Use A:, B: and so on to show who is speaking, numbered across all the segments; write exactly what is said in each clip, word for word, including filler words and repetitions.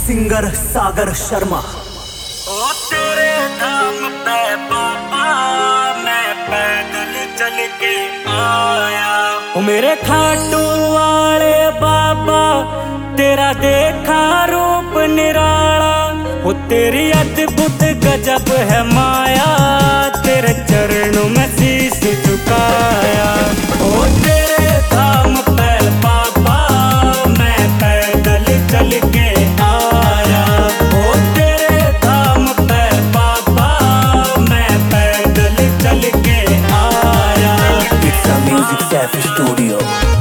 A: Singer Sagar Sharma.
B: ओ तेरे धाम पे बाबा मैं पैदल चल के आया।
A: ओ मेरे खाटू वाले बाबा तेरा देखा रूप निराला। ओ तेरी अद्भुत गजब है माया, तेरे चरणों में शीश झुकाया। ओ तेरे धाम पे बाबा मैं पैदल चल के आया। ओ तेरे धाम पे बाबा मैं पैदल चल के आया।
C: It's a music Safi Studio.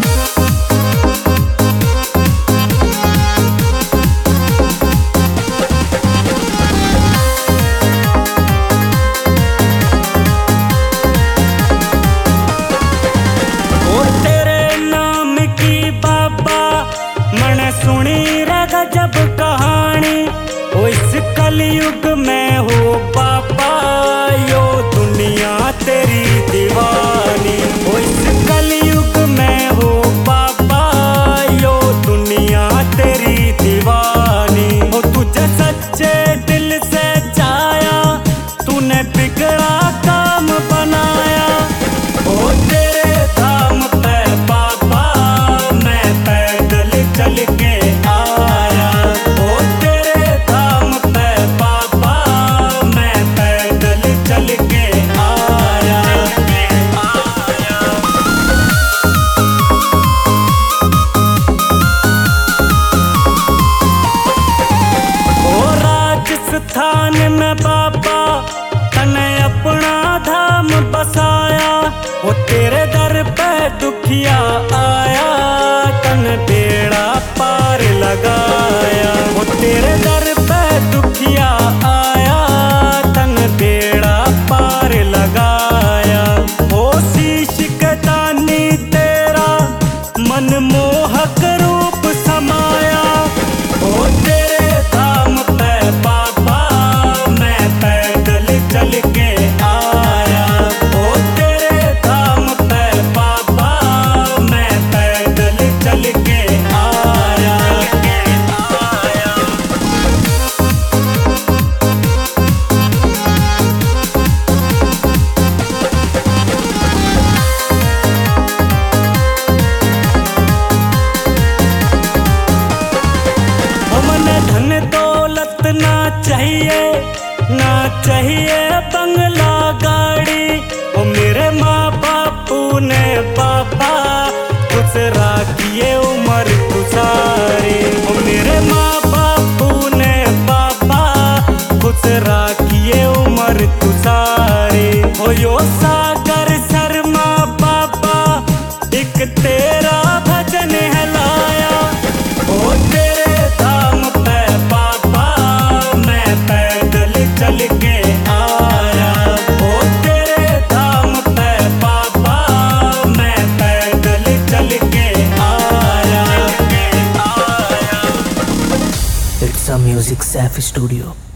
A: सुनी रे गजब कहानी ओ इस कलयुग में हो बाबा, यो दुनिया तेरी दीवानी। ओ इस कलयुग में हो बाबा, यो दुनिया तेरी दीवानी। ओ तुझे सच्चे दिल से चाया, तूने बिगड़ा काम बनाया। ओ तेरे धाम पे बाबा मैं पैदल चल के आया। ओ तेरे धाम पे बाबा मैं पैदल चल के आया। ओ राजस्थान में बाबा तने अपना धाम बसाया। ओ तेरे दर पे दुखिया आया, तन बेड़ा पार लगाया। ओ तेरे दर पे दुखिया आया, तन बेड़ा पार लगाया। ओ शीश के दानी तेरा मनमोहक रूप समाया। ओ तेरे धाम पे बाबा मैं पैदल चल के आया। ओ तेरे धाम पे बाबा मैं पैदल चल के आया। ओ मने धन दौलत ना चाहिए, ना चाहिए बंगला गाड़ी। ओ मेरे माँ बापू ने बाबा खुश राखिए उम्र गुजारी। ओ मेरे माँ बापू ने बाबा खुश राखिए उम्र गुजारी। ओ यो सागर शर्मा बाबा एक तेरा भजन है लाया। ओ तेरे धाम पे बाबा मैं पैदल चल के आया। ओ तेरे धाम पे बाबा मैं पैदल चल के आया।
C: It's a music Safi Studio.